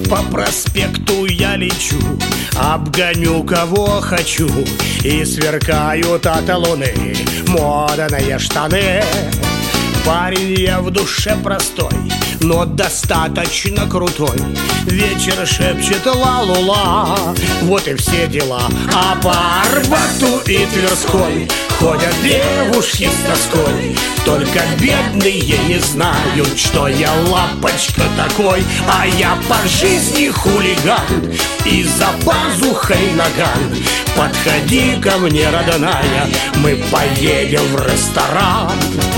По проспекту я лечу, обгоню кого хочу, и сверкают эталоны модные штаны. Парень я в душе простой, но достаточно крутой. Вечер шепчет ла-лу-ла, вот и все дела. А по Арбату и Тверской ходят девушки с тоской. Только бедные не знают, что я лапочка такой. А я по жизни хулиган и за пазухой наган. Подходи ко мне, родная, мы поедем в ресторан.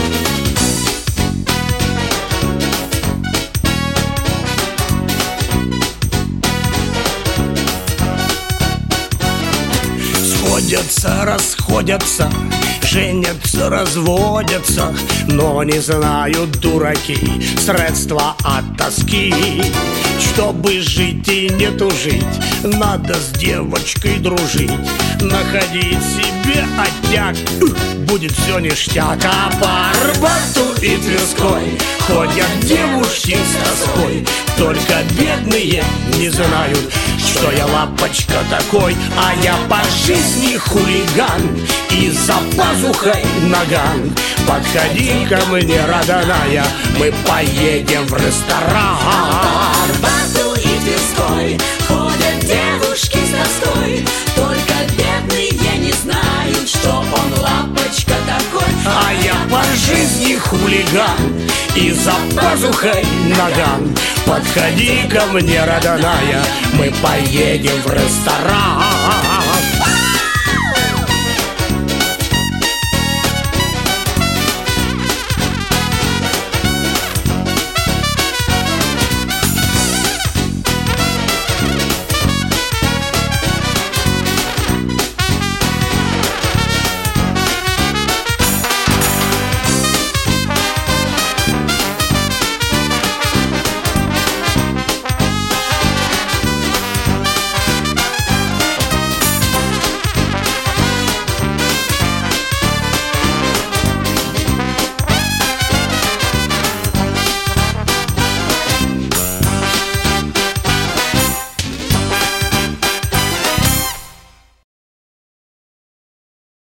Сходятся, расходятся, женятся, разводятся, но не знают дураки средства от тоски. Чтобы жить и не тужить, надо с девочкой дружить, находить себе оттяг, будет все ништяк. А по Арбату и Тверской ходят девушки с тоской. Только бедные не знают, что я лапочка такой. А я по жизни хулиган и за пазухой наган. Подходи ко мне, родная, мы поедем в ресторан. По Арбату и Тверской ходят девушки с тоской. Только бедные не знают, что он лапочка такой. А я по жизни хулиган и за пазухой наган. Подходи ко мне, родная, мы поедем в ресторан.